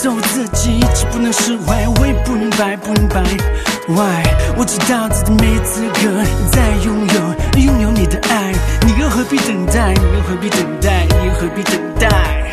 做自己，既不能释怀，我也不明白Why？ 我知道自己没资格再拥有你的爱，你又何必等待？你又何必等待？